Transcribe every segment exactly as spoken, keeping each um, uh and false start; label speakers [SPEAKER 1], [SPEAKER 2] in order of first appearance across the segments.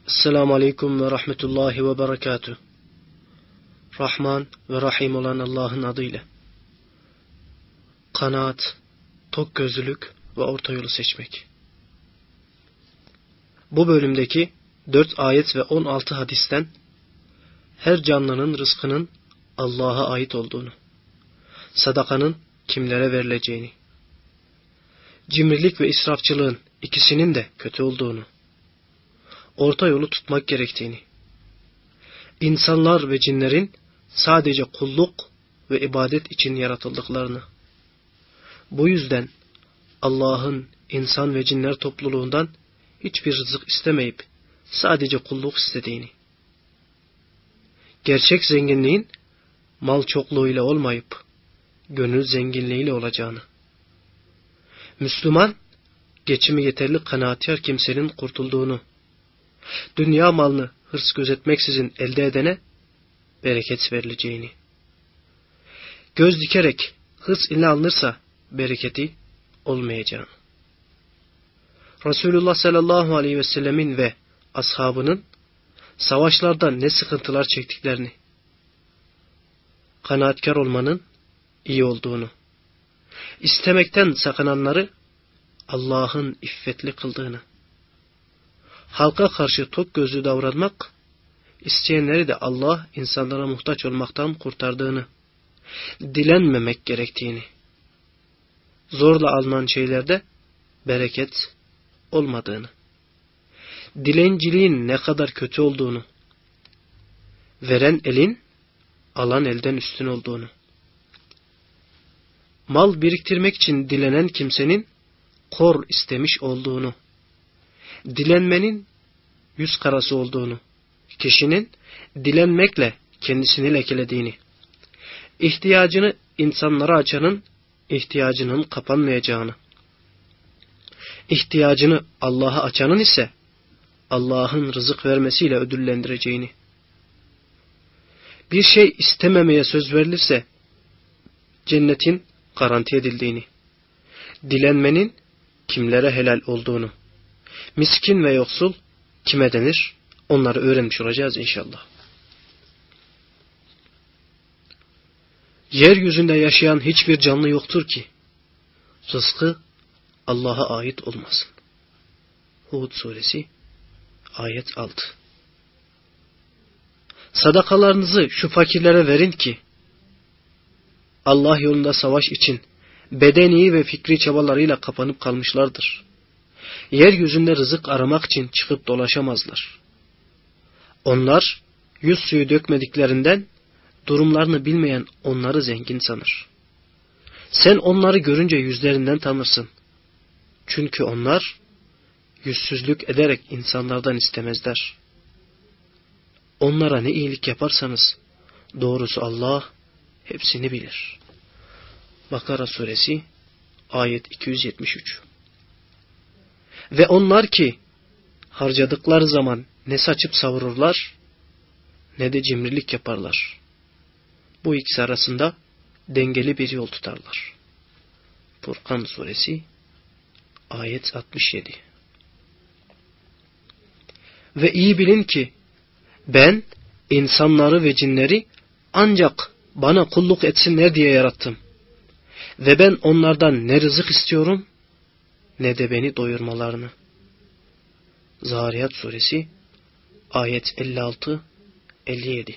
[SPEAKER 1] Esselamu Aleyküm ve Rahmetullahi ve Berekatuhu. Rahman ve Rahim olan Allah'ın adıyla. Kanaat, tokgözlülük ve orta yolu seçmek. Bu bölümdeki dört ayet ve on altı hadisten her canlının rızkının Allah'a ait olduğunu, sadakanın kimlere verileceğini, cimrilik ve israfçılığın ikisinin de kötü olduğunu, orta yolu tutmak gerektiğini, insanlar ve cinlerin sadece kulluk ve ibadet için yaratıldıklarını, bu yüzden Allah'ın insan ve cinler topluluğundan hiçbir rızık istemeyip sadece kulluk istediğini, gerçek zenginliğin mal çokluğuyla olmayıp gönül zenginliğiyle olacağını, Müslüman geçimi yeterli kanaatkar kimsenin kurtulduğunu, dünya malını hırs gözetmeksizin elde edene bereket verileceğini, göz dikerek hırs ile alınırsa bereketi olmayacağını, Resulullah sallallahu aleyhi ve sellemin ve ashabının savaşlarda ne sıkıntılar çektiklerini, kanaatkar olmanın iyi olduğunu, istemekten sakınanları Allah'ın iffetli kıldığını, halka karşı tok gözlü davranmak, isteyenleri de Allah insanlara muhtaç olmaktan kurtardığını, dilenmemek gerektiğini, zorla alınan şeylerde bereket olmadığını, dilenciliğin ne kadar kötü olduğunu, veren elin alan elden üstün olduğunu, mal biriktirmek için dilenen kimsenin kor istemiş olduğunu, dilenmenin yüz karası olduğunu, kişinin dilenmekle kendisini lekelediğini, ihtiyacını insanlara açanın ihtiyacının kapanmayacağını, ihtiyacını Allah'a açanın ise Allah'ın rızık vermesiyle ödüllendireceğini, bir şey istememeye söz verilirse cennetin garanti edildiğini, dilenmenin kimlere helal olduğunu, miskin ve yoksul kime denir? Onları öğrenmiş olacağız inşallah. Yeryüzünde yaşayan hiçbir canlı yoktur ki rızkı Allah'a ait olmasın. Hud suresi ayet altı. Sadakalarınızı şu fakirlere verin ki Allah yolunda savaş için bedeni ve fikri çabalarıyla kapanıp kalmışlardır. Yeryüzünde rızık aramak için çıkıp dolaşamazlar. Onlar yüz suyu dökmediklerinden durumlarını bilmeyen onları zengin sanır. Sen onları görünce yüzlerinden tanırsın. Çünkü onlar yüzsüzlük ederek insanlardan istemezler. Onlara ne iyilik yaparsanız doğrusu Allah hepsini bilir. Bakara suresi ayet iki yüz yetmiş üç. Ve onlar ki harcadıkları zaman ne saçıp savururlar ne de cimrilik yaparlar. Bu ikisi arasında dengeli bir yol tutarlar. Furkan suresi ayet altmış yedi. Ve iyi bilin ki ben insanları ve cinleri ancak bana kulluk etsinler diye yarattım. Ve ben onlardan ne rızık istiyorum ne de beni doyurmalarını. Zariyat suresi ayet elli altı elli yedi.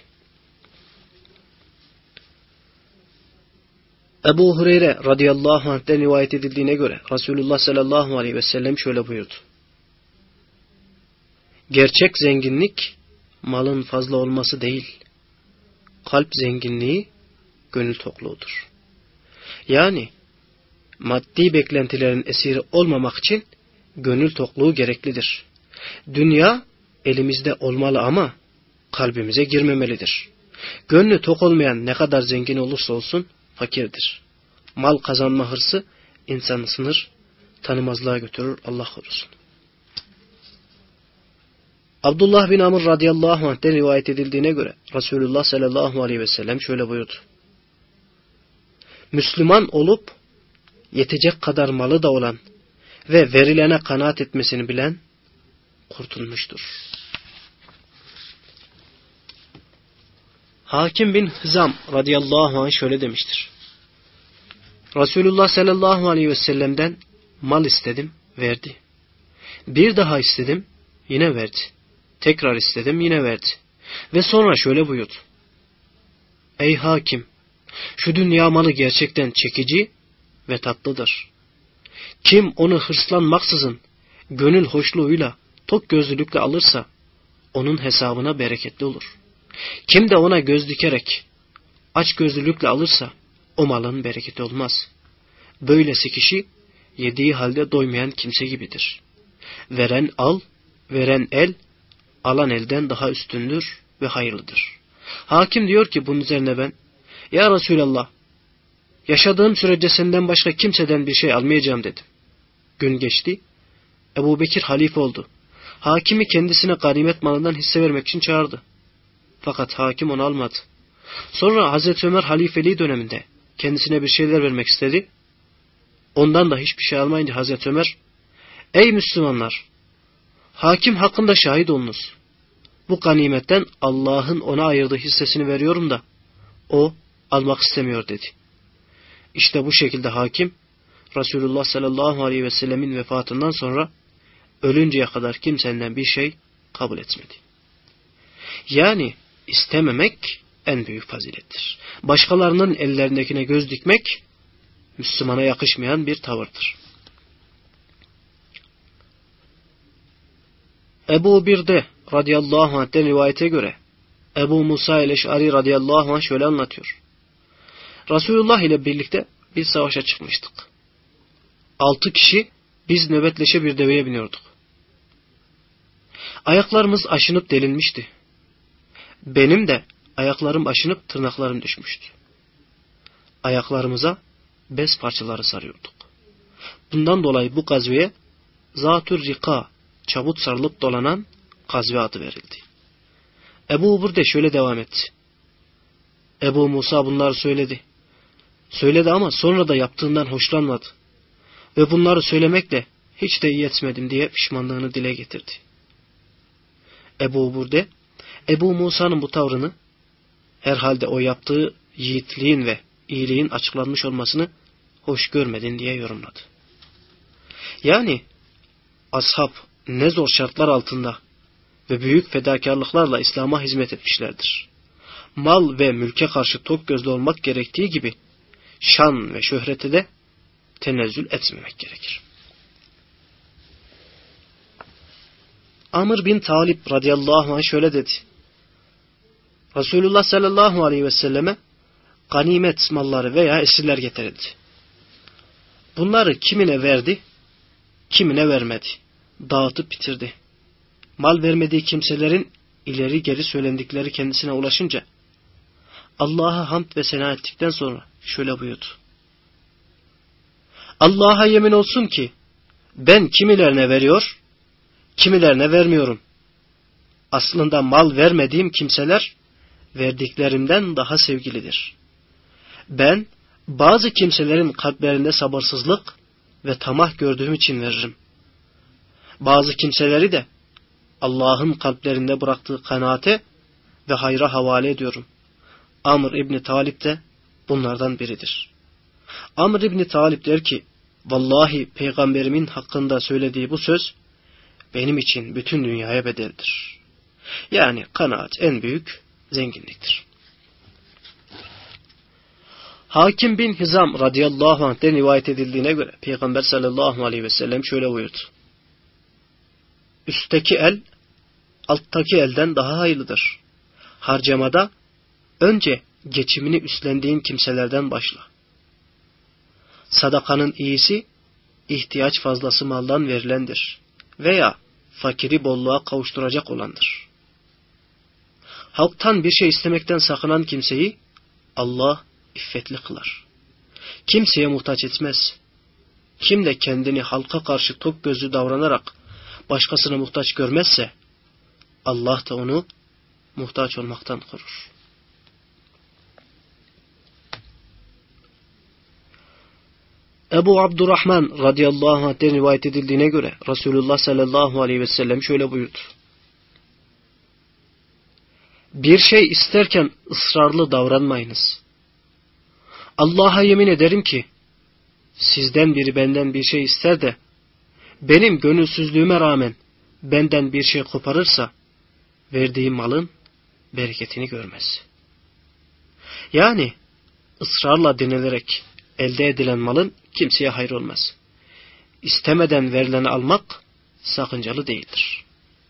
[SPEAKER 1] Ebu Hureyre radıyallahu anh'ten rivayet edildiğine göre Resulullah sallallahu aleyhi ve sellem şöyle buyurdu. Gerçek zenginlik malın fazla olması değil, kalp zenginliği gönül tokluğudur. Yani maddi beklentilerin esiri olmamak için gönül tokluğu gereklidir. Dünya elimizde olmalı ama kalbimize girmemelidir. Gönlü tok olmayan ne kadar zengin olursa olsun fakirdir. Mal kazanma hırsı insanı sınır tanımazlığa götürür, Allah korusun. Abdullah bin Amr radıyallahu anh'ten rivayet edildiğine göre Resulullah sallallahu aleyhi ve sellem şöyle buyurdu. Müslüman olup yetecek kadar malı da olan ve verilene kanaat etmesini bilen kurtulmuştur. Hakim bin Hizam radıyallahu anh şöyle demiştir. Resulullah sallallahu aleyhi ve sellem'den mal istedim, verdi. Bir daha istedim, yine verdi. Tekrar istedim, yine verdi. Ve sonra şöyle buyurdu. Ey hakim, şu dünya malı gerçekten çekici ve tatlıdır. Kim onu hırslanmaksızın, gönül hoşluğuyla, tok gözlülükle alırsa, onun hesabına bereketli olur. Kim de ona göz dikerek, aç gözlülükle alırsa, o malın bereketi olmaz. Böylesi kişi, yediği halde doymayan kimse gibidir. Veren al, veren el, alan elden daha üstündür ve hayırlıdır. Hakim diyor ki bunun üzerine ben, ya Resulallah, yaşadığım sürece senden başka kimseden bir şey almayacağım dedim. Gün geçti, Ebu Bekir halife oldu. Hakimi kendisine ganimet malından hisse vermek için çağırdı. Fakat hakim onu almadı. Sonra Hazreti Ömer halifeliği döneminde kendisine bir şeyler vermek istedi. Ondan da hiçbir şey almayınca Hazreti Ömer, ey Müslümanlar, hakim hakkında şahit olunuz. Bu ganimetten Allah'ın ona ayırdığı hissesini veriyorum da o almak istemiyor dedi. İşte bu şekilde hakim Resulullah sallallahu aleyhi ve sellemin vefatından sonra ölünceye kadar kimsenden bir şey kabul etmedi. Yani istememek en büyük fazilettir. Başkalarının ellerindekine göz dikmek Müslümana yakışmayan bir tavırdır. Ebu Birde radıyallahu anh'ten rivayete göre Ebu Musa el-Eş'ari radıyallahu anh şöyle anlatıyor. Resulullah ile birlikte bir savaşa çıkmıştık. Altı kişi biz nöbetleşe bir deveye biniyorduk. Ayaklarımız aşınıp delinmişti. Benim de ayaklarım aşınıp tırnaklarım düşmüştü. Ayaklarımıza bez parçaları sarıyorduk. Bundan dolayı bu gazveye Zatür Rika, çabut sarılıp dolanan gazve adı verildi. Ebu Burde şöyle devam etti. Ebu Musa bunları söyledi. Söyledi ama sonra da yaptığından hoşlanmadı. Ve bunları söylemekle hiç de iyi etmedim diye pişmanlığını dile getirdi. Ebu Burde, Ebu Musa'nın bu tavrını, herhalde o yaptığı yiğitliğin ve iyiliğin açıklanmış olmasını hoş görmedin diye yorumladı. Yani ashab ne zor şartlar altında ve büyük fedakarlıklarla İslam'a hizmet etmişlerdir. Mal ve mülke karşı tok gözlü olmak gerektiği gibi şan ve şöhrete de tenezzül etmemek gerekir. Amr bin Talib radıyallahu anh şöyle dedi. Resulullah sallallahu aleyhi ve selleme ganimet malları veya esirler getirildi. Bunları kimine verdi, kimine vermedi. Dağıtıp bitirdi. Mal vermediği kimselerin ileri geri söylendikleri kendisine ulaşınca Allah'a hamd ve sena ettikten sonra şöyle buyurdu. Allah'a yemin olsun ki ben kimilerine veriyor, kimilerine vermiyorum. Aslında mal vermediğim kimseler verdiklerimden daha sevgilidir. Ben bazı kimselerin kalplerinde sabırsızlık ve tamah gördüğüm için veririm. Bazı kimseleri de Allah'ın kalplerinde bıraktığı kanaate ve hayra havale ediyorum. Amr İbni Talib de bunlardan biridir. Amr İbni Talib der ki, vallahi peygamberimin hakkında söylediği bu söz benim için bütün dünyaya bedeldir. Yani kanaat en büyük zenginliktir. Hakim bin Hizam radıyallahu anh'ten rivayet edildiğine göre Peygamber sallallahu aleyhi ve sellem şöyle buyurdu. Üstteki el alttaki elden daha hayırlıdır. Harcamada önce geçimini üstlendiğin kimselerden başla. Sadakanın iyisi ihtiyaç fazlası maldan verilendir veya fakiri bolluğa kavuşturacak olandır. Halktan bir şey istemekten sakınan kimseyi Allah iffetli kılar. Kimseye muhtaç etmez. Kim de kendini halka karşı tok gözlü davranarak başkasına muhtaç görmezse Allah da onu muhtaç olmaktan korur. Ebu Abdurrahman radıyallahu anh'ten rivayet edildiğine göre Resulullah sallallahu aleyhi ve sellem şöyle buyurdu. Bir şey isterken ısrarlı davranmayınız. Allah'a yemin ederim ki, sizden biri benden bir şey ister de, benim gönülsüzlüğüme rağmen benden bir şey koparırsa, verdiği malın bereketini görmez. Yani, ısrarla denilerek elde edilen malın kimseye hayır olmaz. İstemeden verileni almak sakıncalı değildir.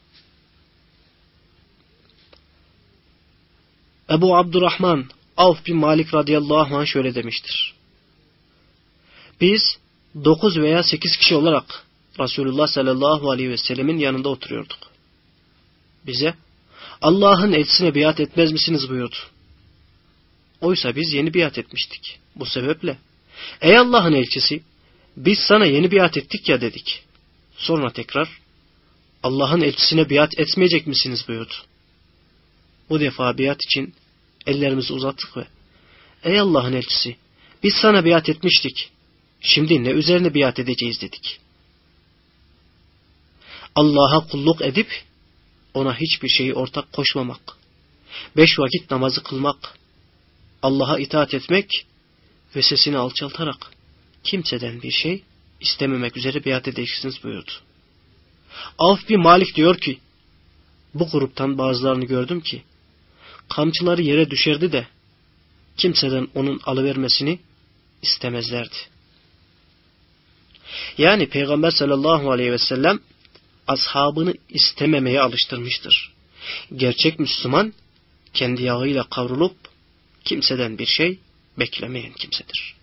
[SPEAKER 1] Ebu Abdurrahman Avf bin Malik radıyallahu anh şöyle demiştir. Biz dokuz veya sekiz kişi olarak Resulullah sallallahu aleyhi ve sellemin yanında oturuyorduk. Bize Allah'ın elçisine biat etmez misiniz buyurdu. Oysa biz yeni biat etmiştik. Bu sebeple ey Allah'ın elçisi, biz sana yeni biat ettik ya dedik. Sonra tekrar Allah'ın elçisine biat etmeyecek misiniz buyurdu. Bu defa biat için ellerimizi uzattık ve ey Allah'ın elçisi, biz sana biat etmiştik. Şimdi ne üzerine biat edeceğiz dedik. Allah'a kulluk edip ona hiçbir şeyi ortak koşmamak, beş vakit namazı kılmak, Allah'a itaat etmek ve sesini alçaltarak kimseden bir şey istememek üzere biat edeceksiniz buyurdu. Avf bin Malik diyor ki, bu gruptan bazılarını gördüm ki, kamçıları yere düşerdi de, kimseden onun alıvermesini istemezlerdi. Yani Peygamber sallallahu aleyhi ve sellem, ashabını istememeye alıştırmıştır. Gerçek Müslüman, kendi yağıyla kavrulup, kimseden bir şey beklemeyen kimsedir.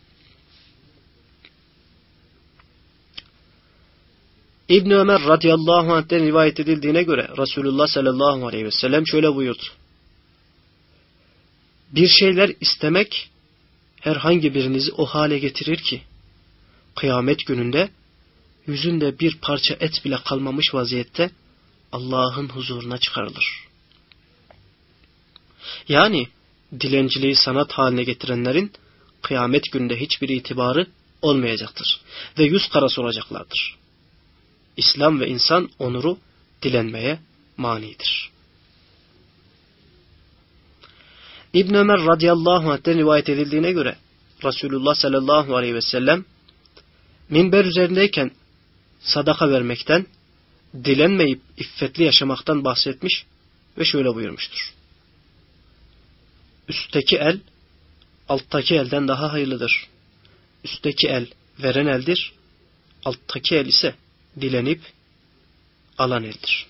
[SPEAKER 1] İbn Ömer radıyallahu anh'ten rivayet edildiğine göre Resulullah sallallahu aleyhi ve sellem şöyle buyurdu. Bir şeyler istemek herhangi birinizi o hale getirir ki kıyamet gününde yüzünde bir parça et bile kalmamış vaziyette Allah'ın huzuruna çıkarılır. Yani dilenciliği sanat haline getirenlerin kıyamet gününde hiçbir itibarı olmayacaktır ve yüz karası olacaklardır. İslam ve insan onuru dilenmeye manidir. İbn Ömer radıyallahu anh'ten rivayet edildiğine göre Resulullah sallallahu aleyhi ve sellem minber üzerindeyken sadaka vermekten, dilenmeyip iffetli yaşamaktan bahsetmiş ve şöyle buyurmuştur. Üstteki el alttaki elden daha hayırlıdır. Üstteki el veren eldir, alttaki el ise dilenip alan eldir.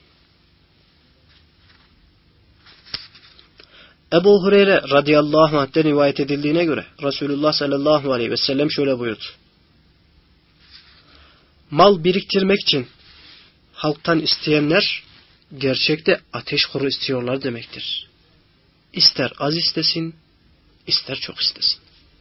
[SPEAKER 1] Ebu Hureyre radıyallahu anh'ten rivayet edildiğine göre Resulullah sallallahu aleyhi ve sellem şöyle buyurdu. Mal biriktirmek için halktan isteyenler gerçekte ateş kuru istiyorlar demektir. İster az istesin, ister çok istesin.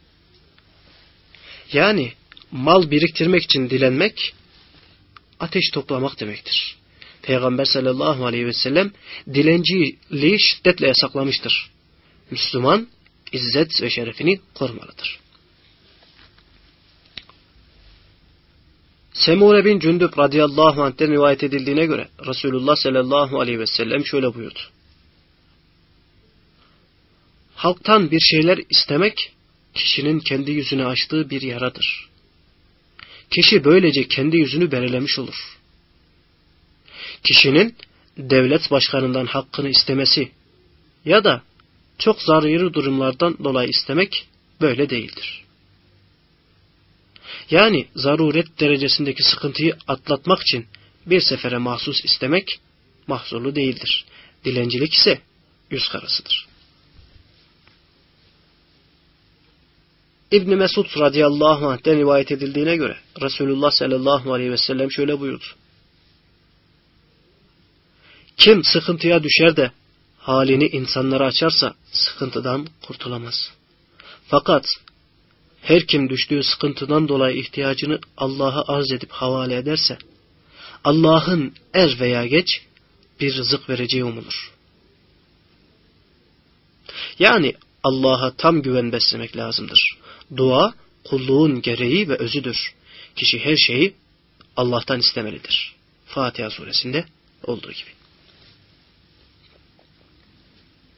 [SPEAKER 1] Yani mal biriktirmek için dilenmek, ateş toplamak demektir. Peygamber sallallahu aleyhi ve sellem dilenciliği şiddetle yasaklamıştır. Müslüman, izzet ve şerefini korumalıdır. Semure bin Cündüb radıyallahu anh'ten rivayet edildiğine göre Resulullah sallallahu aleyhi ve sellem şöyle buyurdu. Halktan bir şeyler istemek, kişinin kendi yüzüne açtığı bir yaradır. Kişi böylece kendi yüzünü berelemiş olur. Kişinin devlet başkanından hakkını istemesi ya da çok zaruri durumlardan dolayı istemek böyle değildir. Yani zaruret derecesindeki sıkıntıyı atlatmak için bir sefere mahsus istemek mahzurlu değildir. Dilencilik ise yüz karasıdır. İbn Mesud radıyallahu anh'ten rivayet edildiğine göre Resulullah sallallahu aleyhi ve sellem şöyle buyurdu. Kim sıkıntıya düşer de halini insanlara açarsa sıkıntıdan kurtulamaz. Fakat her kim düştüğü sıkıntıdan dolayı ihtiyacını Allah'a arz edip havale ederse Allah'ın er veya geç bir rızık vereceği umulur. Yani Allah'a tam güven beslemek lazımdır. Dua, kulluğun gereği ve özüdür. Kişi her şeyi Allah'tan istemelidir. Fatiha suresinde olduğu gibi.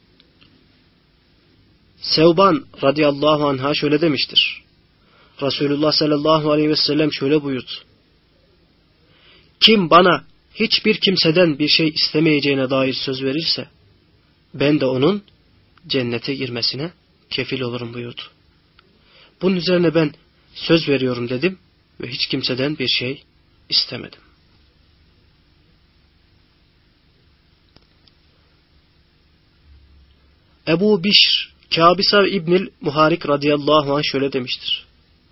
[SPEAKER 1] Sevban radıyallahu anh'a şöyle demiştir. Resulullah sallallahu aleyhi ve sellem şöyle buyurdu. Kim bana hiçbir kimseden bir şey istemeyeceğine dair söz verirse, ben de onun cennete girmesine kefil olurum buyurdu. Bunun üzerine ben söz veriyorum dedim ve hiç kimseden bir şey istemedim. Ebu Bişr Kâbisa İbnül Muharik radıyallahu anh şöyle demiştir.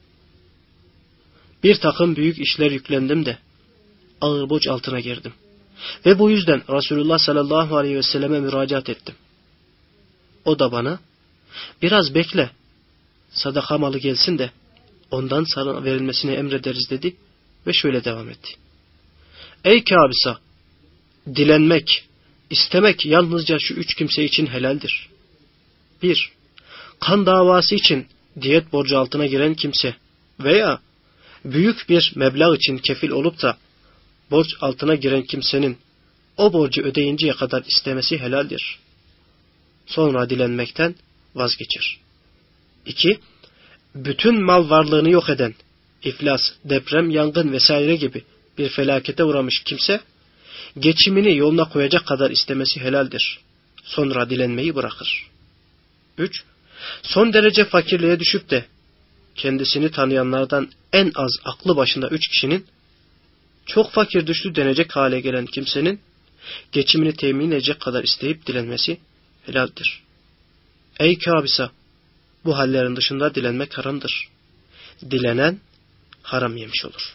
[SPEAKER 1] Bir takım büyük işler yüklendim de ağır borç altına girdim. Ve bu yüzden Resulullah sallallahu aleyhi ve selleme müracaat ettim. O da bana biraz bekle, sadaka malı gelsin de ondan sana verilmesini emrederiz dedi ve şöyle devam etti. Ey Kâbisa, dilenmek, istemek yalnızca şu üç kimse için helaldir. Bir, kan davası için diyet borcu altına giren kimse veya büyük bir meblağ için kefil olup da borç altına giren kimsenin o borcu ödeyinceye kadar istemesi helaldir. Sonra dilenmekten vazgeçir. İki, bütün mal varlığını yok eden, iflas, deprem, yangın vesaire gibi bir felakete uğramış kimse, geçimini yoluna koyacak kadar istemesi helaldir. Sonra dilenmeyi bırakır. Üç, son derece fakirliğe düşüp de kendisini tanıyanlardan en az aklı başında üç kişinin çok fakir düştü denecek hale gelen kimsenin geçimini temin edecek kadar isteyip dilenmesi helaldir. Ey Kâbisa, bu hallerin dışında dilenmek haramdır. Dilenen haram yemiş olur.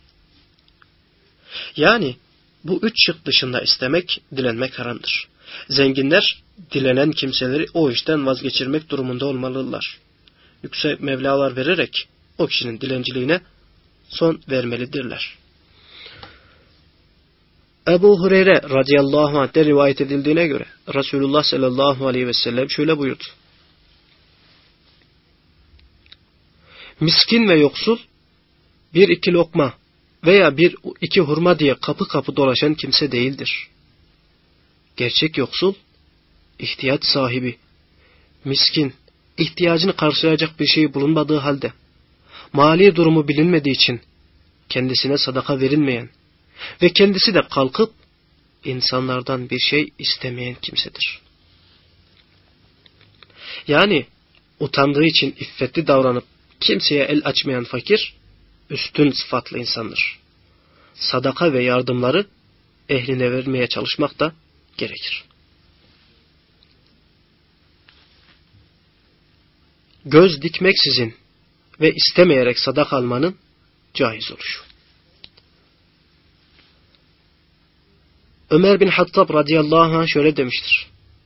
[SPEAKER 1] Yani bu üç şık dışında istemek, dilenmek haramdır. Zenginler dilenen kimseleri o işten vazgeçirmek durumunda olmalılar. Yüksek mevlalar vererek o kişinin dilenciliğine son vermelidirler. Ebu Hureyre radıyallahu anh'te rivayet edildiğine göre Resulullah sallallahu aleyhi ve sellem şöyle buyurdu. Miskin ve yoksul bir iki lokma veya bir iki hurma diye kapı kapı dolaşan kimse değildir. Gerçek yoksul, ihtiyaç sahibi, miskin, ihtiyacını karşılayacak bir şey bulunmadığı halde, mali durumu bilinmediği için kendisine sadaka verilmeyen ve kendisi de kalkıp insanlardan bir şey istemeyen kimsedir. Yani utandığı için iffetli davranıp kimseye el açmayan fakir, üstün sıfatlı insandır. Sadaka ve yardımları ehline vermeye çalışmak da gerekir. Göz dikmeksizin ve istemeyerek sadaka almanın caiz oluşu. Ömer bin Hattab radıyallahu anh şöyle demiştir.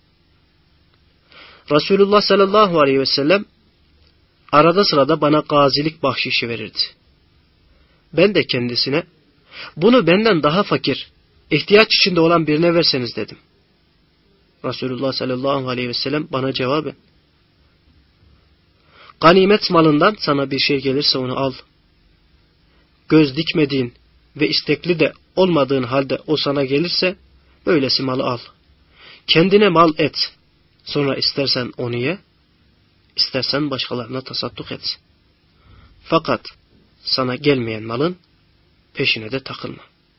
[SPEAKER 1] Resulullah sallallahu aleyhi ve sellem arada sırada bana gazilik bahşişi verirdi. Ben de kendisine bunu benden daha fakir, ihtiyaç içinde olan birine verseniz dedim. Resulullah sallallahu aleyhi ve sellem bana cevaben ganimet malından sana bir şey gelirse onu al. Göz dikmediğin ve istekli de olmadığın halde o sana gelirse böylesi malı al. Kendine mal et. Sonra istersen onu ye, istersen başkalarına tasadduk et. Fakat sana gelmeyen malın peşine de takılma.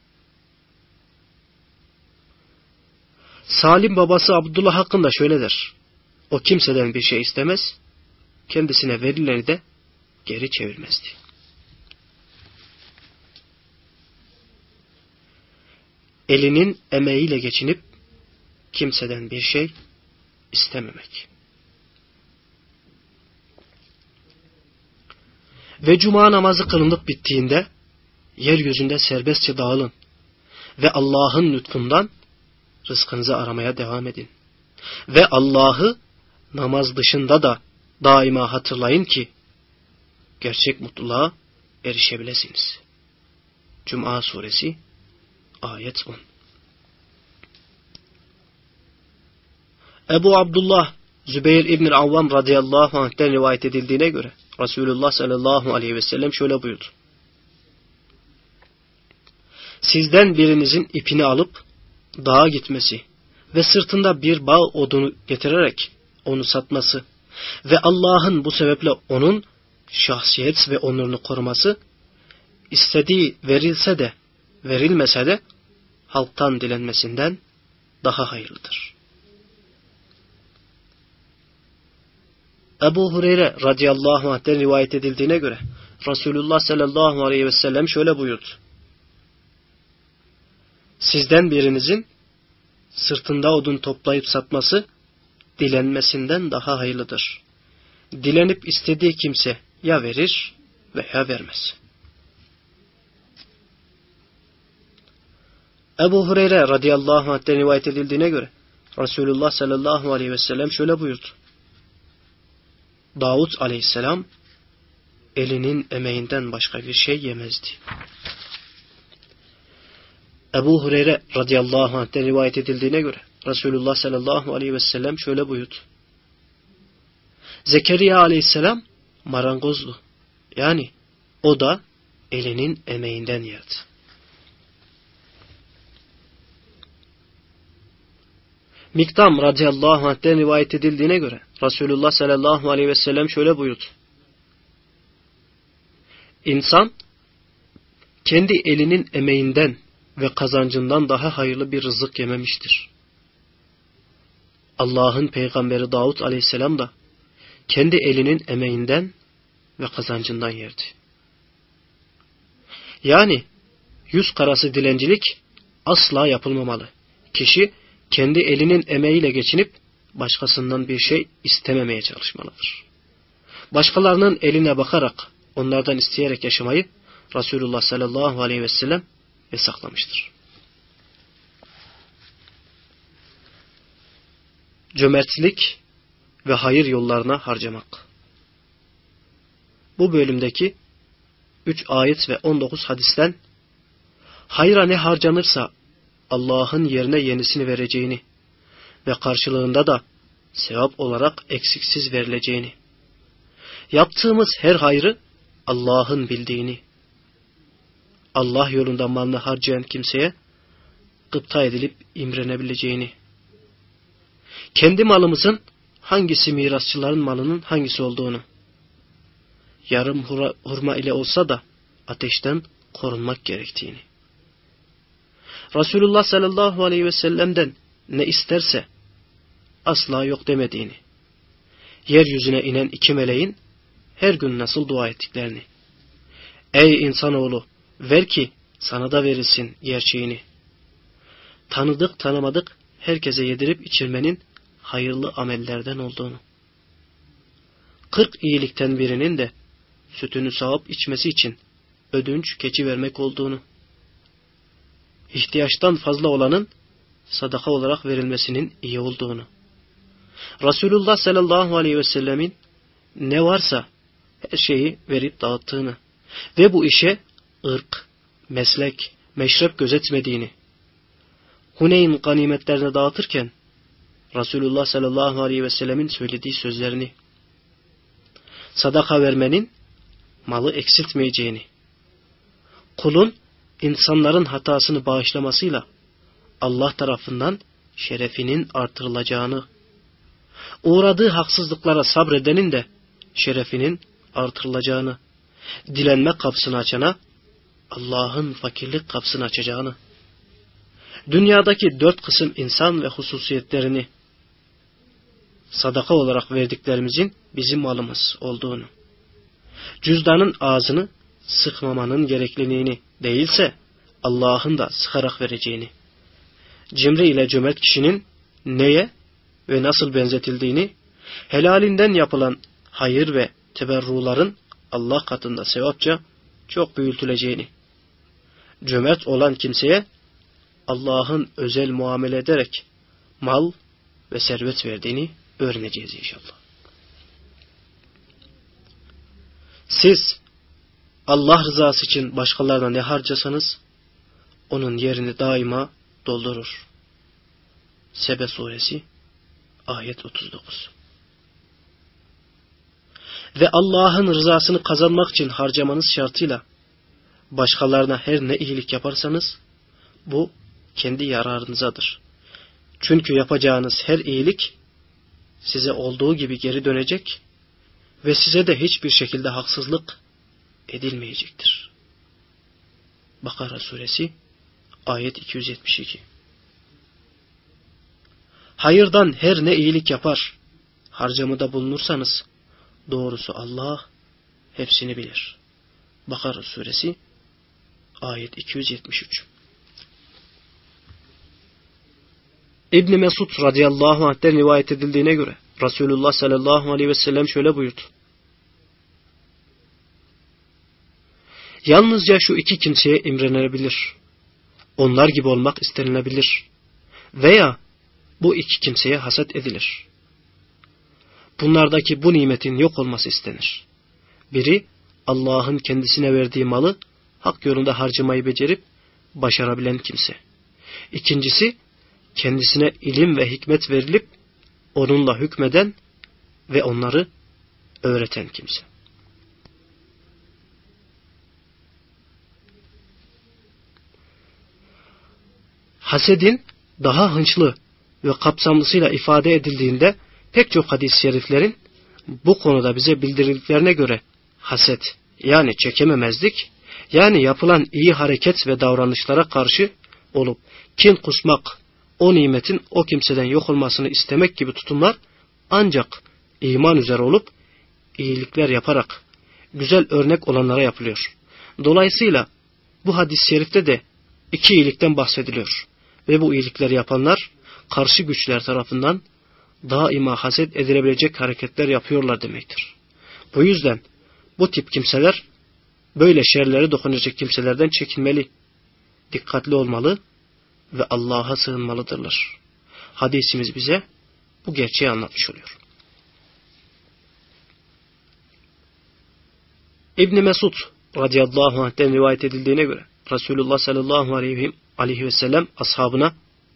[SPEAKER 1] Salim babası Abdullah hakkında şöyle der. O kimseden bir şey istemez, kendisine verileri de geri çevirmezdi. Elinin emeğiyle geçinip kimseden bir şey istememek. Ve cuma namazı kılınıp bittiğinde yeryüzünde serbestçe dağılın ve Allah'ın lütfundan rızkınızı aramaya devam edin. Ve Allah'ı namaz dışında da daima hatırlayın ki gerçek mutluluğa erişebilesiniz. Cuma suresi ayet on. Ebu Abdullah Zübeyir İbn Avvam radıyallahu anh'ten rivayet edildiğine göre Resulullah sallallahu aleyhi ve sellem şöyle buyurdu. Sizden birinizin ipini alıp dağa gitmesi ve sırtında bir bağ odunu getirerek onu satması ve Allah'ın bu sebeple onun şahsiyet ve onurunu koruması, istediği verilse de verilmese de halktan dilenmesinden daha hayırlıdır. Ebu Hureyre radıyallahu anh'ten rivayet edildiğine göre Resulullah sallallahu aleyhi ve sellem şöyle buyurdu: sizden birinizin sırtında odun toplayıp satması dilenmesinden daha hayırlıdır. Dilenip istediği kimse ya verir veya vermez. Ebu Hureyre radıyallahu anh'ten rivayet edildiğine göre Resulullah sallallahu aleyhi ve sellem şöyle buyurdu: Davud aleyhisselam elinin emeğinden başka bir şey yemezdi. Ebu Hureyre radıyallahu anh'ten rivayet edildiğine göre Resulullah sallallahu aleyhi ve sellem şöyle buyurdu: Zekeriya aleyhisselam marangozdu. Yani o da elinin emeğinden yerdi. Miktam radıyallahu anh'ten rivayet edildiğine göre Resulullah sallallahu aleyhi ve sellem şöyle buyurdu: İnsan kendi elinin emeğinden ve kazancından daha hayırlı bir rızık yememiştir. Allah'ın peygamberi Davud aleyhisselam da kendi elinin emeğinden ve kazancından yerdi. Yani yüz karası dilencilik asla yapılmamalı. Kişi kendi elinin emeğiyle geçinip başkasından bir şey istememeye çalışmalıdır. Başkalarının eline bakarak onlardan isteyerek yaşamayı Resulullah sallallahu aleyhi ve sellem yasaklamıştır. Cömertlik ve hayır yollarına harcamak. Bu bölümdeki üç ayet ve on dokuz hadisten hayra ne harcanırsa Allah'ın yerine yenisini vereceğini ve karşılığında da sevap olarak eksiksiz verileceğini, yaptığımız her hayrı Allah'ın bildiğini, Allah yolunda malını harcayan kimseye gıpta edilip imrenebileceğini, kendi malımızın hangisi mirasçıların malının hangisi olduğunu, yarım hurma ile olsa da ateşten korunmak gerektiğini, Resulullah sallallahu aleyhi ve sellem'den ne isterse asla yok demediğini, yeryüzüne inen iki meleğin her gün nasıl dua ettiklerini, ey insanoğlu ver ki sana da verilsin gerçeğini, tanıdık tanımadık herkese yedirip içirmenin hayırlı amellerden olduğunu, kırk iyilikten birinin de sütünü sağıp içmesi için ödünç keçi vermek olduğunu, ihtiyaçtan fazla olanın sadaka olarak verilmesinin iyi olduğunu, Resulullah sallallahu aleyhi ve sellemin ne varsa her şeyi verip dağıttığını ve bu işe ırk, meslek, meşrep gözetmediğini, Huneyn ganimetlerini dağıtırken Resulullah sallallahu aleyhi ve sellemin söylediği sözlerini, sadaka vermenin malı eksiltmeyeceğini, kulun insanların hatasını bağışlamasıyla Allah tarafından şerefinin artırılacağını, uğradığı haksızlıklara sabredenin de şerefinin artırılacağını, dilenme kapısını açana Allah'ın fakirlik kapısını açacağını, dünyadaki dört kısım insan ve hususiyetlerini sadaka olarak verdiklerimizin bizim malımız olduğunu, cüzdanın ağzını sıkmamanın gerekliliğini değilse Allah'ın da sıkarak vereceğini, cimri ile cömert kişinin neye ve nasıl benzetildiğini, helalinden yapılan hayır ve teberruların Allah katında sevapça çok büyütüleceğini, cömert olan kimseye Allah'ın özel muamele ederek mal ve servet verdiğini öğreneceğiz inşallah. Siz Allah rızası için başkalarına ne harcasanız onun yerini daima doldurur. Sebe suresi ayet otuz dokuz. Ve Allah'ın rızasını kazanmak için harcamanız şartıyla başkalarına her ne iyilik yaparsanız bu kendi yararınızadır. Çünkü yapacağınız her iyilik size olduğu gibi geri dönecek ve size de hiçbir şekilde haksızlık edilmeyecektir. Bakara suresi ayet iki yüz yetmiş iki. Hayırdan her ne iyilik yapar, harcamada bulunursanız, doğrusu Allah hepsini bilir. Bakara suresi ayet iki yüz yetmiş üç. İbn Mesud radıyallahu anh'ten rivayet edildiğine göre Resulullah sallallahu aleyhi ve sellem şöyle buyurdu. Yalnızca şu iki kimseye imrenilebilir. Onlar gibi olmak istenilebilir. Veya bu iki kimseye haset edilir. Bunlardaki bu nimetin yok olması istenir. Biri Allah'ın kendisine verdiği malı hak yolunda harcamayı becerip başarabilen kimse. İkincisi kendisine ilim ve hikmet verilip onunla hükmeden ve onları öğreten kimse. Hasedin daha hınçlı ve kapsamlısıyla ifade edildiğinde pek çok hadis-i şeriflerin bu konuda bize bildirildiklerine göre haset yani çekememezlik, yani yapılan iyi hareket ve davranışlara karşı olup kin kusmak, o nimetin o kimseden yok olmasını istemek gibi tutumlar ancak iman üzere olup iyilikler yaparak güzel örnek olanlara yapılıyor. Dolayısıyla bu hadis-i şerifte de iki iyilikten bahsediliyor ve bu iyilikleri yapanlar karşı güçler tarafından daima haset edilebilecek hareketler yapıyorlar demektir. Bu yüzden bu tip kimseler böyle şerlere dokunacak kimselerden çekinmeli, dikkatli olmalı ve Allah'a sığınmalıdırlar. Hadisimiz bize bu gerçeği anlatmış oluyor. İbn Mesud radıyallahu anh'ten rivayet edildiğine göre Resulullah sallallahu aleyhi ve sellem ashabına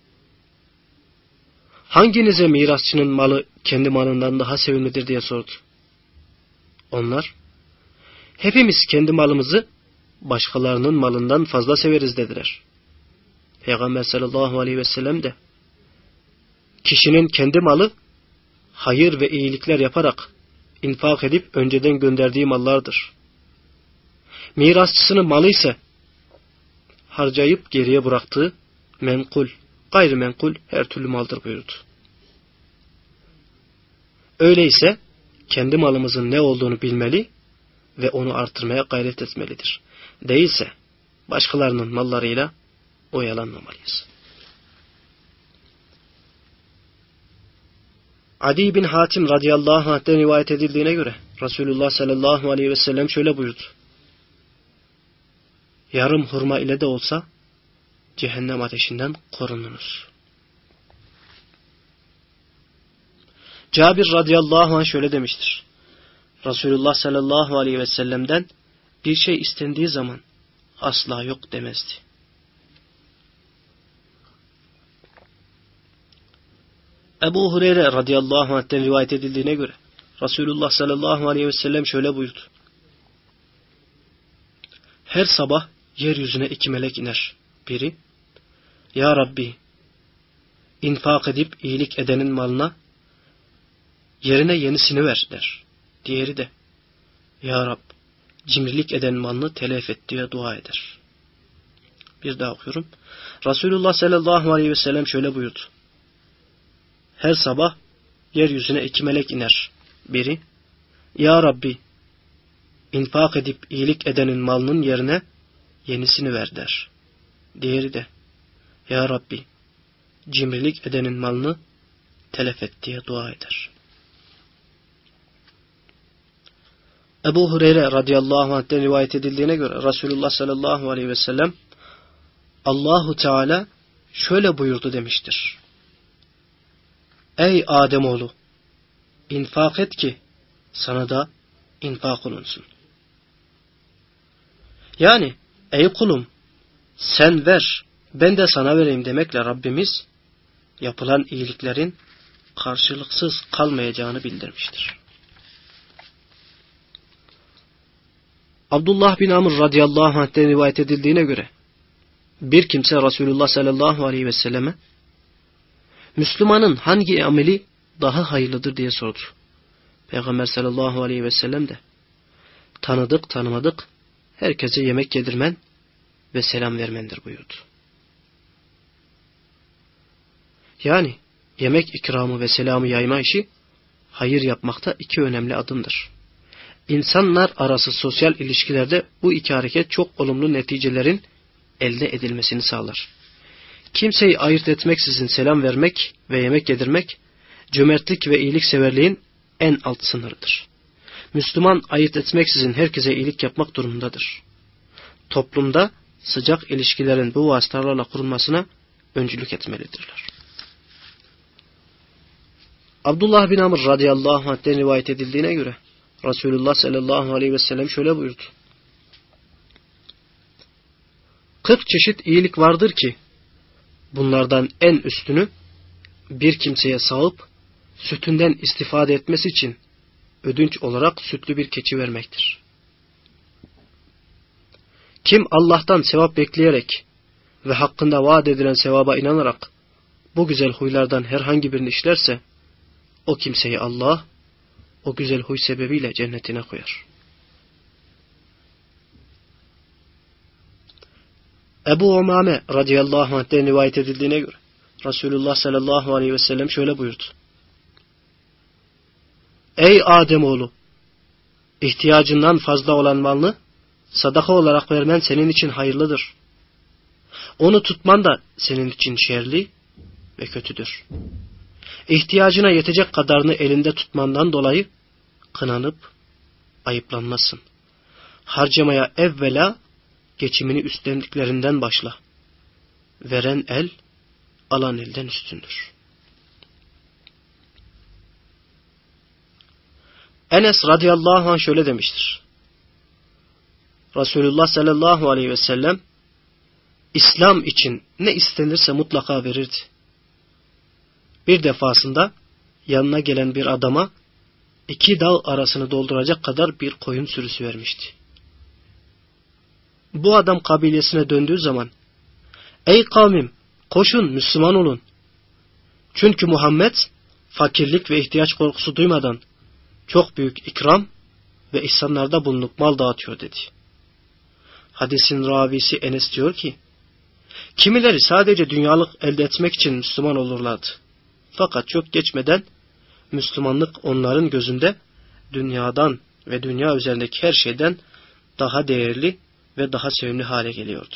[SPEAKER 1] hanginize mirasçının malı kendi malından daha sevimlidir diye sordu. Onlar hepimiz kendi malımızı başkalarının malından fazla severiz dediler. Peygamber sallallahu aleyhi ve sellem de kişinin kendi malı hayır ve iyilikler yaparak infak edip önceden gönderdiği mallardır. Mirasçısının malı ise harcayıp geriye bıraktığı menkul, gayrimenkul her türlü maldır buyurdu. Öyleyse kendi malımızın ne olduğunu bilmeli ve onu artırmaya gayret etmelidir. Değilse başkalarının mallarıyla oyalanmamalıyız. Adi bin Hatim radıyallahu anh'ten rivayet edildiğine göre Resulullah sallallahu aleyhi ve sellem şöyle buyurdu. Yarım hurma ile de olsa cehennem ateşinden korununuz. Cabir radıyallahu anh şöyle demiştir. Resulullah sallallahu aleyhi ve sellem'den bir şey istendiği zaman asla yok demezdi. Ebu Hureyre radıyallahu anh'ten rivayet edildiğine göre Resulullah sallallahu aleyhi ve sellem şöyle buyurdu. Her sabah yeryüzüne iki melek iner. Biri, Ya Rabbi, infak edip iyilik edenin malına yerine yenisini ver der. Diğeri de, Ya Rab, cimrilik eden malını telef et diye dua eder. Bir daha okuyorum. Resulullah sallallahu aleyhi ve sellem şöyle buyurdu. Her sabah yeryüzüne iki melek iner. Biri, Ya Rabbi, infak edip iyilik edenin malının yerine yenisini ver der. Diğeri de, Ya Rabbi, cimrilik edenin malını telef et diye dua eder. Ebu Hureyre radıyallahu anh'ten rivayet edildiğine göre Resulullah sallallahu aleyhi ve sellem Allahu Teala şöyle buyurdu demiştir. Ey Ademoğlu, infak et ki sana da infak olunsun. Yani ey kulum sen ver ben de sana vereyim demekle Rabbimiz yapılan iyiliklerin karşılıksız kalmayacağını bildirmiştir. Abdullah bin Amr radıyallahu anh'ten rivayet edildiğine göre bir kimse Resulullah sallallahu aleyhi ve selleme Müslümanın hangi ameli daha hayırlıdır diye sordu. Peygamber sallallahu aleyhi ve sellem de tanıdık tanımadık herkese yemek yedirmen ve selam vermendir buyurdu. Yani yemek ikramı ve selamı yayma işi hayır yapmakta iki önemli adımdır. İnsanlar arası sosyal ilişkilerde bu iki hareket çok olumlu neticelerin elde edilmesini sağlar. Kimseyi ayırt etmeksizin selam vermek ve yemek yedirmek, cömertlik ve iyilikseverliğin en alt sınırıdır. Müslüman ayırt etmeksizin herkese iyilik yapmak durumundadır. Toplumda sıcak ilişkilerin bu vasıtalarla kurulmasına öncülük etmelidirler. Abdullah bin Amr radıyallahu anh'ten rivayet edildiğine göre Resulullah sallallahu aleyhi ve sellem şöyle buyurdu. kırk çeşit iyilik vardır ki bunlardan en üstünü bir kimseye sağıp sütünden istifade etmesi için ödünç olarak sütlü bir keçi vermektir. Kim Allah'tan sevap bekleyerek ve hakkında vaat edilen sevaba inanarak bu güzel huylardan herhangi birini işlerse o kimseyi Allah o güzel huy sebebiyle cennetine koyar. Ebu Umame radıyallahu anh'ten rivayet edildiğine göre Resulullah sallallahu aleyhi ve sellem şöyle buyurdu. Ey Ademoğlu! İhtiyacından fazla olan malını sadaka olarak vermen senin için hayırlıdır. Onu tutman da senin için şerli ve kötüdür. İhtiyacına yetecek kadarını elinde tutmandan dolayı kınanıp ayıplanmasın. Harcamaya evvela geçimini üstlendiklerinden başla. Veren el, alan elden üstündür. Enes radıyallahu anh şöyle demiştir. Resulullah sallallahu aleyhi ve sellem İslam için ne istenirse mutlaka verirdi. Bir defasında yanına gelen bir adama iki dağ arasını dolduracak kadar bir koyun sürüsü vermişti. Bu adam kabilesine döndüğü zaman ey kavmim koşun Müslüman olun. Çünkü Muhammed fakirlik ve ihtiyaç korkusu duymadan çok büyük ikram ve ihsanlarda bulunup mal dağıtıyor dedi. Hadisin ravisi Enes diyor ki kimileri sadece dünyalık elde etmek için Müslüman olurlardı. Fakat çok geçmeden Müslümanlık onların gözünde dünyadan ve dünya üzerindeki her şeyden daha değerli ve daha sevimli hale geliyordu.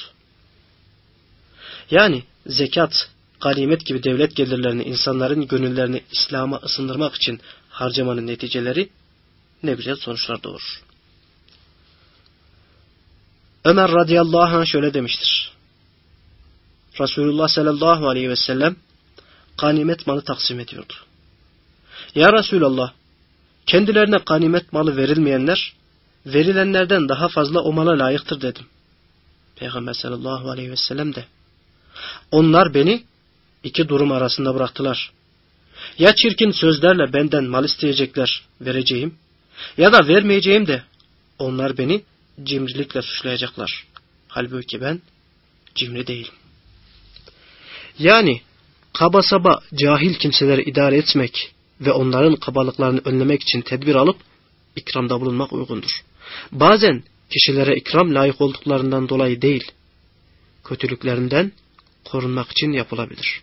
[SPEAKER 1] Yani zekat, ganimet gibi devlet gelirlerini insanların gönüllerini İslam'a ısındırmak için harcamanın neticeleri ne güzel sonuçlar doğurur. Ömer radıyallahu anh şöyle demiştir. Resulullah sallallahu aleyhi ve sellem ganimet malı taksim ediyordu. Ya Resulallah, kendilerine ganimet malı verilmeyenler, verilenlerden daha fazla o mala layıktır dedim. Peygamber sallallahu aleyhi ve sellem de, onlar beni iki durum arasında bıraktılar. Ya çirkin sözlerle benden mal isteyecekler, vereceğim, ya da vermeyeceğim de onlar beni cimrilikle suçlayacaklar. Halbuki ben cimri değilim. Yani kaba saba cahil kimseleri idare etmek ve onların kabalıklarını önlemek için tedbir alıp ikramda bulunmak uygundur. Bazen kişilere ikram layık olduklarından dolayı değil, kötülüklerinden korunmak için yapılabilir.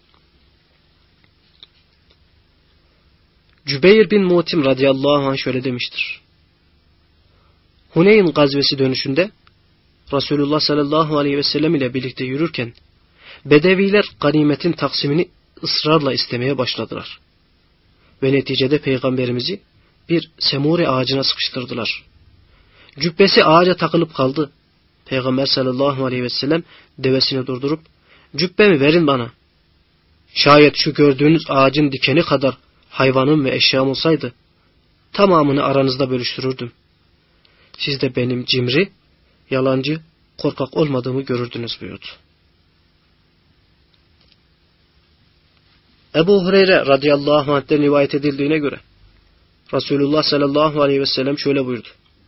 [SPEAKER 1] Cübeyr bin Mutim radıyallahu anh şöyle demiştir. Huneyn gazvesi dönüşünde Resulullah sallallahu aleyhi ve sellem ile birlikte yürürken Bedeviler ganimetin taksimini ısrarla istemeye başladılar. Ve neticede Peygamberimizi bir semure ağacına sıkıştırdılar. Cübbesi ağaca takılıp kaldı. Peygamber sallallahu aleyhi ve sellem devesini durdurup cübbemi verin bana. Şayet şu gördüğünüz ağacın dikeni kadar hayvanım ve eşyam olsaydı tamamını aranızda bölüştürürdüm. Siz de benim cimri, yalancı, korkak olmadığımı görürdünüz buyurdu. Ebu Hureyre radıyallahu anh'ten rivayet edildiğine göre Resulullah sallallahu aleyhi ve sellem şöyle buyurdu.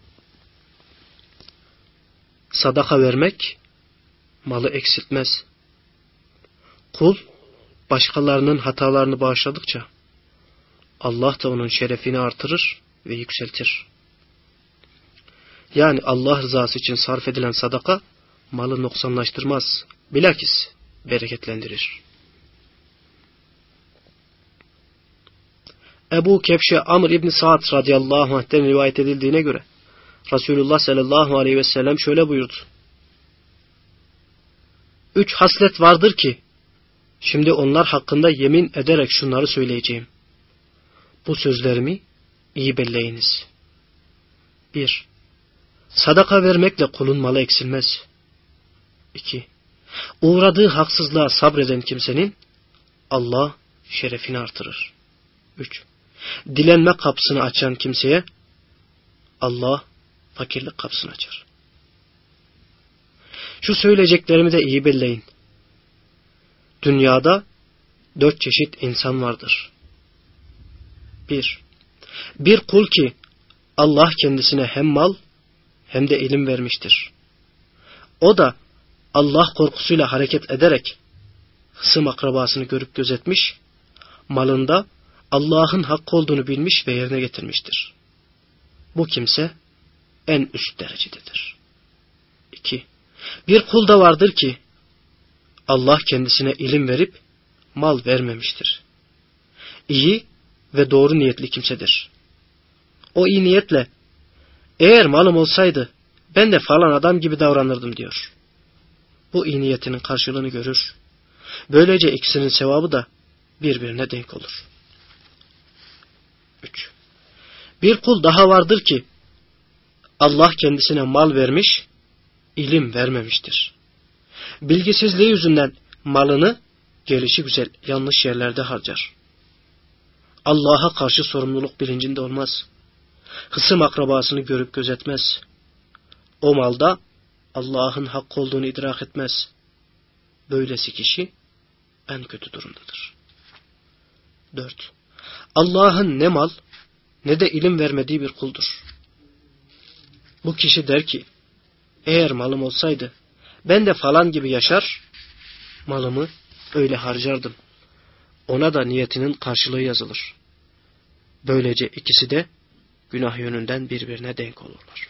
[SPEAKER 1] Sadaka vermek malı eksiltmez. Kul başkalarının hatalarını bağışladıkça Allah da onun şerefini artırır ve yükseltir. Yani Allah rızası için sarf edilen sadaka malı noksanlaştırmaz. Bilakis bereketlendirir. Ebu Kebşe Amr İbni Sa'd radıyallahu anh'ten rivayet edildiğine göre Resulullah sallallahu aleyhi ve sellem şöyle buyurdu. Üç haslet vardır ki şimdi onlar hakkında yemin ederek şunları söyleyeceğim. Bu sözlerimi iyi belleyiniz. Bir, sadaka vermekle kulun malı eksilmez. İki, uğradığı haksızlığa sabreden kimsenin Allah şerefini artırır. Üç, dilenme kapısını açan kimseye Allah fakirlik kapısını açar. Şu söyleyeceklerimi de iyi belleyin. Dünyada dört çeşit insan vardır. Bir, bir kul ki Allah kendisine hem mal hem de ilim vermiştir. O da Allah korkusuyla hareket ederek hısım akrabasını görüp gözetmiş, malında Allah'ın hakkı olduğunu bilmiş ve yerine getirmiştir. Bu kimse en üst derecededir. İki, bir kul da vardır ki Allah kendisine ilim verip mal vermemiştir. İyi ve doğru niyetli kimsedir. O iyi niyetle eğer malım olsaydı ben de falan adam gibi davranırdım diyor. Bu iyi niyetinin karşılığını görür. Böylece ikisinin sevabı da birbirine denk olur. Üç, bir kul daha vardır ki Allah kendisine mal vermiş, ilim vermemiştir. Bilgisizliği yüzünden malını gelişigüzel yanlış yerlerde harcar. Allah'a karşı sorumluluk bilincinde olmaz. Hısım akrabasını görüp gözetmez. O malda Allah'ın hakkı olduğunu idrak etmez. Böylesi kişi en kötü durumdadır. Dört, Allah'ın ne mal ne de ilim vermediği bir kuldur. Bu kişi der ki, eğer malım olsaydı ben de falan gibi yaşar, malımı öyle harcardım. Ona da niyetinin karşılığı yazılır. Böylece ikisi de günah yönünden birbirine denk olurlar.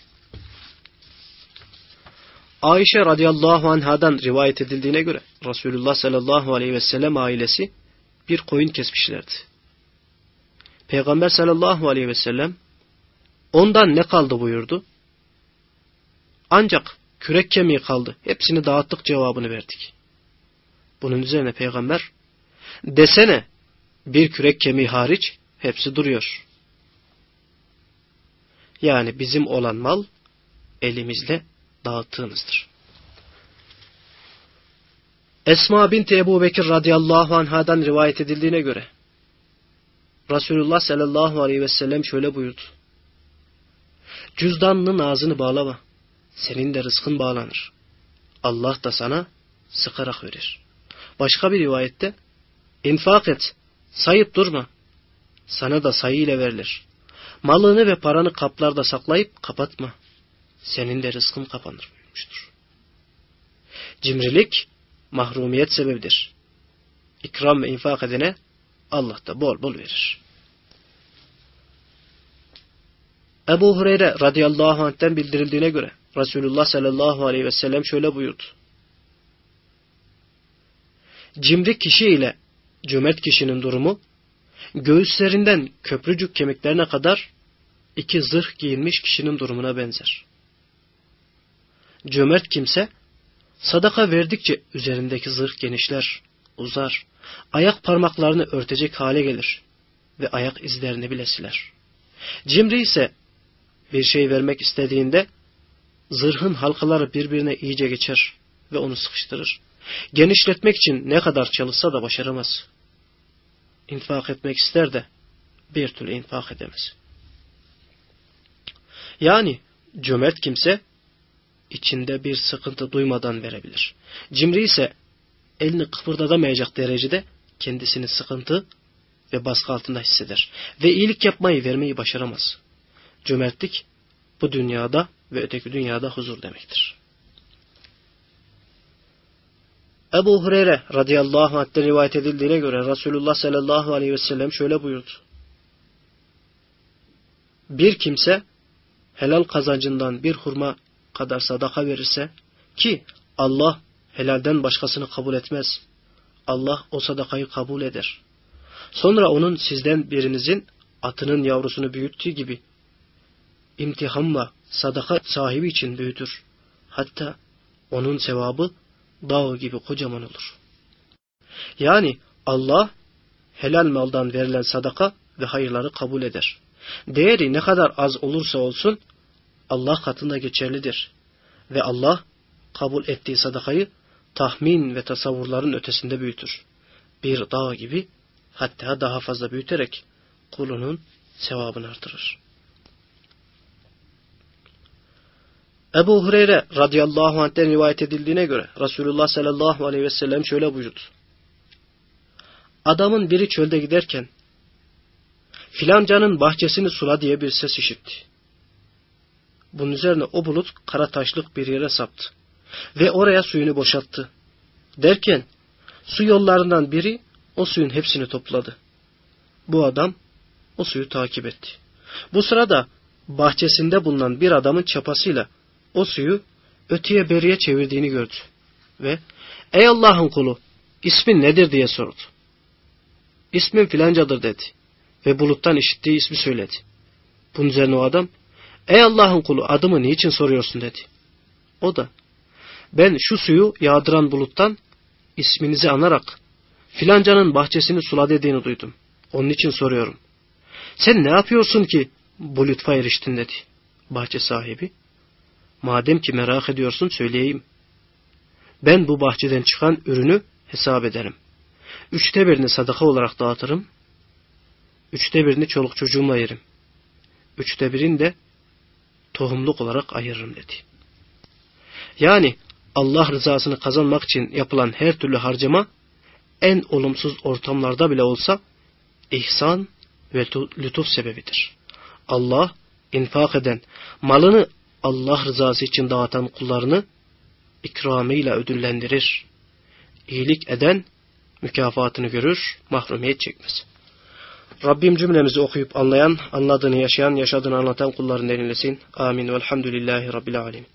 [SPEAKER 1] Ayşe radıyallahu anhadan rivayet edildiğine göre Resulullah sallallahu aleyhi ve sellem ailesi bir koyun kesmişlerdi. Peygamber sallallahu aleyhi ve sellem ondan ne kaldı buyurdu. Ancak kürek kemiği kaldı. Hepsini dağıttık cevabını verdik. Bunun üzerine Peygamber desene bir kürek kemiği hariç hepsi duruyor. Yani bizim olan mal elimizle dağıttığınızdır. Esma binti Ebu Bekir radıyallahu anhadan rivayet edildiğine göre Resulullah sallallahu aleyhi ve sellem şöyle buyurdu. Cüzdanının ağzını bağlama. Senin de rızkın bağlanır. Allah da sana sıkarak verir. Başka bir rivayette infak et, sayıp durma. Sana da sayı ile verilir. Malını ve paranı kaplarda saklayıp kapatma. Senin de rızkın kapanır buyurmuştur. Cimrilik mahrumiyet sebebidir. İkram ve infak edene Allah da bol bol verir. Ebu Hureyre radıyallahu anh'ten bildirildiğine göre Resulullah sallallahu aleyhi ve sellem şöyle buyurdu. Cimri kişi ile cömert kişinin durumu göğüslerinden köprücük kemiklerine kadar iki zırh giyinmiş kişinin durumuna benzer. Cömert kimse sadaka verdikçe üzerindeki zırh genişler, uzar, ayak parmaklarını örtecek hale gelir ve ayak izlerini bile siler. Cimri ise bir şey vermek istediğinde zırhın halkaları birbirine iyice geçer ve onu sıkıştırır. Genişletmek için ne kadar çalışsa da başaramaz. İnfak etmek ister de bir türlü infak edemez. Yani cömert kimse içinde bir sıkıntı duymadan verebilir. Cimri ise elini kıpırdatamayacak derecede kendisini sıkıntı ve baskı altında hisseder. Ve iyilik yapmayı, vermeyi başaramaz. Cömertlik bu dünyada ve öteki dünyada huzur demektir. Ebu Hureyre radıyallahu anh'ten rivayet edildiğine göre Resulullah sallallahu aleyhi ve sellem şöyle buyurdu. bir kimse helal kazancından bir hurma kadar sadaka verirse, ki Allah helalden başkasını kabul etmez, Allah o sadakayı kabul eder. Sonra onun sizden birinizin atının yavrusunu büyüttüğü gibi imtihanla sadaka sahibi için büyütür. Hatta onun sevabı dağ gibi kocaman olur. Yani Allah helal maldan verilen sadaka ve hayırları kabul eder. Değeri ne kadar az olursa olsun Allah katında geçerlidir. Ve Allah kabul ettiği sadakayı tahmin ve tasavvurların ötesinde büyütür. Bir dağ gibi, hatta daha fazla büyüterek kulunun sevabını artırır. Ebu Hureyre radıyallahu anh'ten rivayet edildiğine göre Resulullah sallallahu aleyhi ve sellem şöyle buyurdu. Adamın biri çölde giderken filancanın bahçesini sula diye bir ses işitti. Bunun üzerine o bulut kara taşlık bir yere saptı ve oraya suyunu boşalttı. Derken su yollarından biri o suyun hepsini topladı. Bu adam o suyu takip etti. Bu sırada bahçesinde bulunan bir adamın çapasıyla o suyu öteye beriye çevirdiğini gördü. Ve ey Allah'ın kulu, ismin nedir diye sordu. İsmim filancadır dedi. Ve buluttan işittiği ismi söyledi. Bunun üzerine o adam, ey Allah'ın kulu, adımı niçin soruyorsun dedi. O da, ben şu suyu yağdıran buluttan isminizi anarak filancanın bahçesini sula dediğini duydum. Onun için soruyorum. Sen ne yapıyorsun ki bu lütfa eriştin dedi. Bahçe sahibi, madem ki merak ediyorsun söyleyeyim. Ben bu bahçeden çıkan ürünü hesap ederim. Üçte birini sadaka olarak dağıtırım. Üçte birini çoluk çocuğuma yerim. Üçte birini de tohumluk olarak ayırırım dedi. Yani Allah rızasını kazanmak için yapılan her türlü harcama en olumsuz ortamlarda bile olsa ihsan ve lütuf sebebidir. Allah infak eden, malını Allah rızası için dağıtan kullarını ikramıyla ödüllendirir. İyilik eden mükafatını görür, mahrumiyet çekmez. Rabbim cümlemizi okuyup anlayan, anladığını yaşayan, yaşadığını anlatan kulların eylesin. Amin. Velhamdülillahi Rabbil alemin.